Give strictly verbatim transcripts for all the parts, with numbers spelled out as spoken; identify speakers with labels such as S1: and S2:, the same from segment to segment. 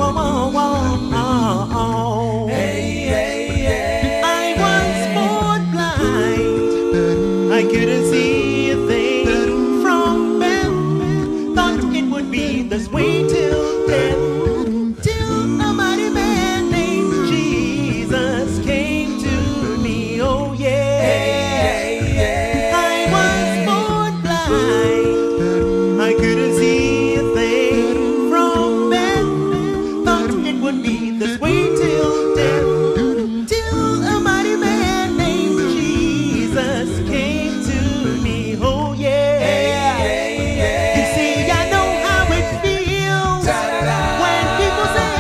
S1: whoa, whoa, whoa, oh. Hey, hey, hey. I was born blind. I couldn't see a thing from birth. Thought it would be this way till death. Till a mighty man named Jesus came to me. Oh yeah. Hey, hey, hey. I was born blind. I couldn't see a thing from birth. Thought it would be this way till death. Till a mighty man named Jesus came to me. Oh yeah. You see, I know how it feels when people say,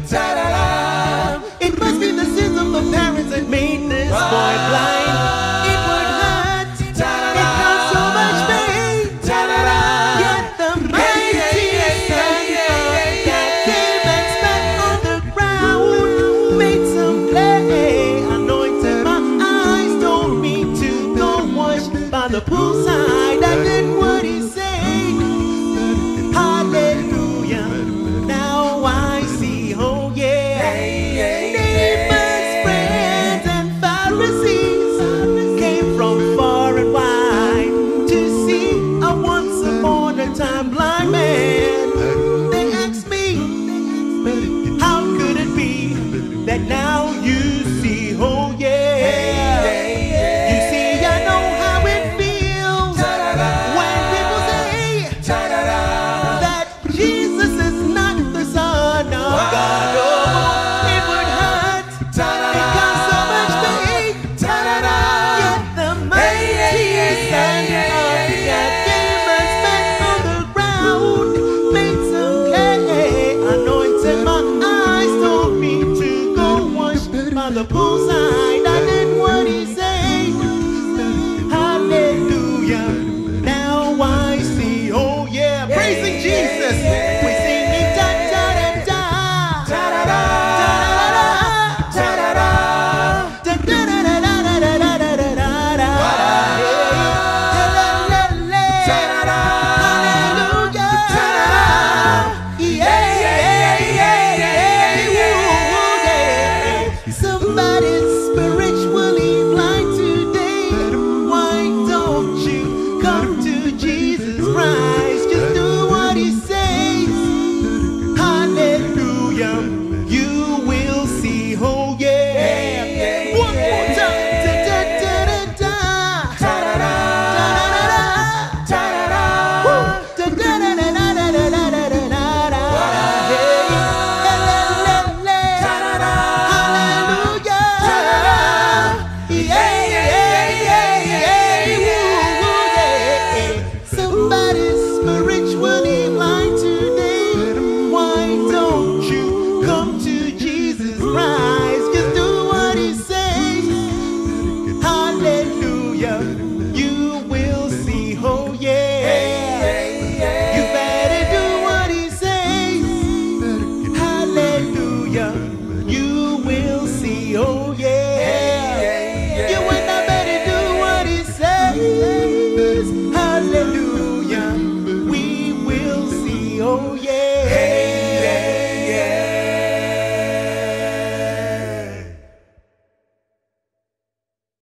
S1: it must be the sins of the parents that made this boy blind. It would hurt. It caused so much pain. Yet the mighty Son that came and spat on the ground, made some clay, anointed my eyes, told me to go wash by the poolside. I did what he said. Hallelujah. Now I see. Oh yeah. Neighbors, friends, and Pharisees came from far and wide to see a once upon a time blind man. They asked me, how could it be that now you see? Oh yeah. You see, I know how it feels when people say that Jesus is not the Son of God. Oh, it would hurt. It caused so much pain. Yet the mighty Son of God came and spat on the ground, made some clay, anointed my eyes, told me to go wash by the poolside.